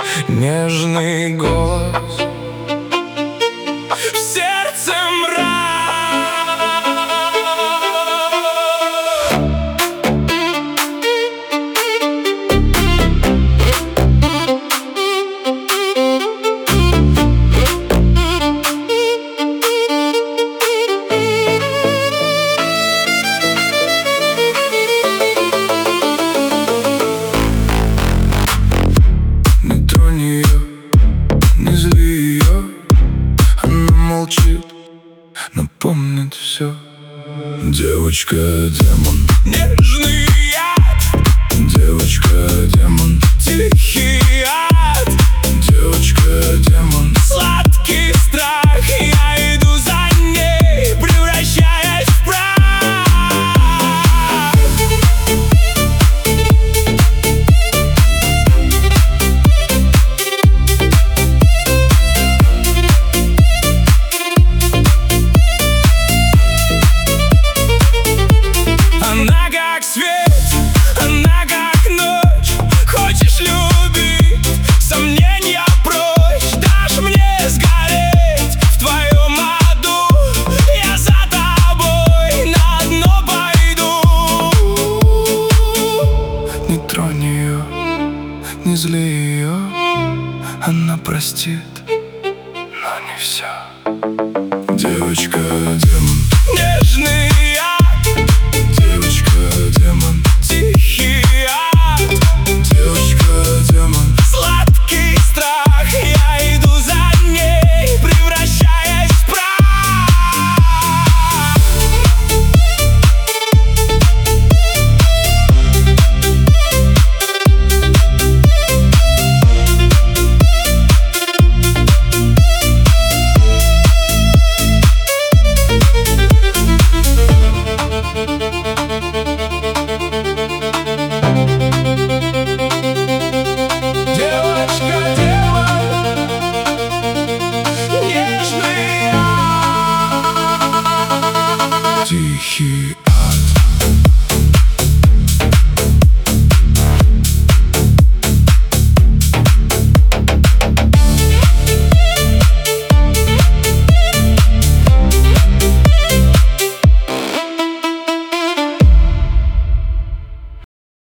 нежный голос, в сердце мрак. Не тронь ее, не зли ее, она молчит, но помнит все. Девочка-демон, нежный яд. Девочка-демон, тихий ад. Девочка-демон, сладкий страх. Я иду за ней, превращаясь в прах. Она как свет, она как ночь. Хочешь любить, сомнения прочь. Дашь мне сгореть в твоем аду, я за тобой на дно пойду. Не тронь ее, не зли ее, она простит, но не все. Девочка, девочка.